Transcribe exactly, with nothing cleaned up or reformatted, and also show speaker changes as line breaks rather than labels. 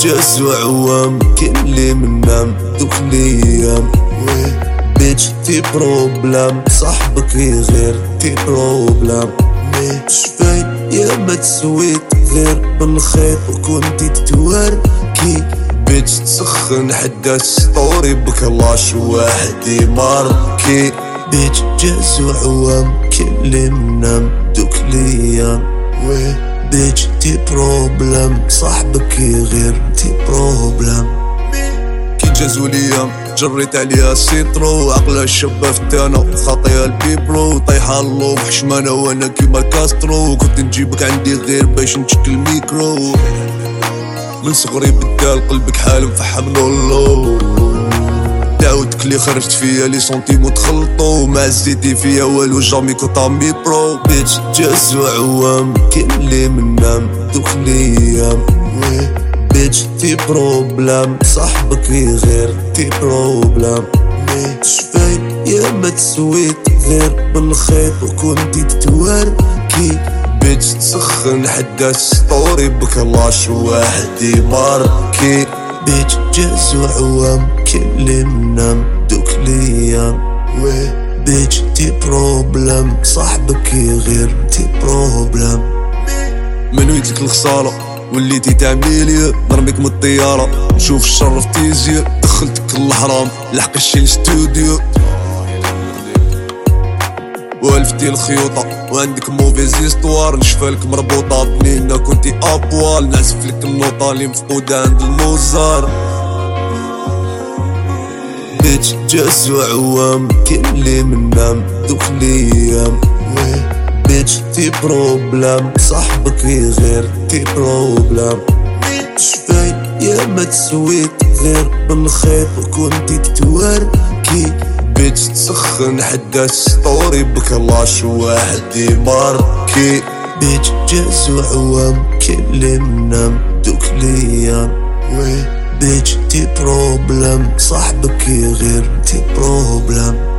جاز وعوام كل منام دوك ليام. بيتش تي بروبلام صاحبك غير تي بروبلام. شفاي يا ما تسويت غير بالخيط وكنتي تتواركي. بيتش تسخن حدا ستوري بك الله شو واحد يماركي. بيتش جاز وعوام كل منام دوك ليام. بيتش تي بروبلام صاحبك غير تي بروبلام. كي جازو ليام جريت عليها سيترو عقلها الشابة فتانة خاطيها البيبرو طايحة اللو بحشمانة وانا كيما كاسترو. كنت نجيبك عندي غير باش نشكل ميكرو. من صغري بدال قلبك حال مفحم نولو. دعوتك اللي خرجت فيا لي سونتيمو تخلطو ما زيدي فيا والو جامي كنت عمي برو. بيتش جاز وعوام كل منام دوك ليام. بيتش تي بروبلام صاحبك غير تي بروبلام. شفاي يا ما تسويت غير بالخيط وكنتي تتواركي. بيتش تسخن حدا ستوري بك الله شو واحد يماركي. بيتش جاز وعوام كل منام دوك ليام. بيتش تي بروبلام صاحبك غير تي بروبلام. من ويدلك الخسارة وليتي تعميلي نرميك من الطيارة نشوف الشر في تيزي. دخلتك الحرام لحق الشي ستوديو والفتي الخيوطة وعندك موفيز استوار. نشفالك مربوطة بنينة كنتي أبوال نعزفلك النوطة اللي مفقودة عند الموزار. بيتش جاز وعوام كل منام دوك ليام. بيتش تي بروبلام صاحبك غير تي بروبلام. شفاي يا ما تسويت غير بالخيط وكنتي تتواركي. بيتش تسخن حدا ستوري بك الله شو واحد يماركي. بيتش جاز وعوام كل منام دوك ليام. بيتش تي بروبلام صاحبك غير تي بروبلام.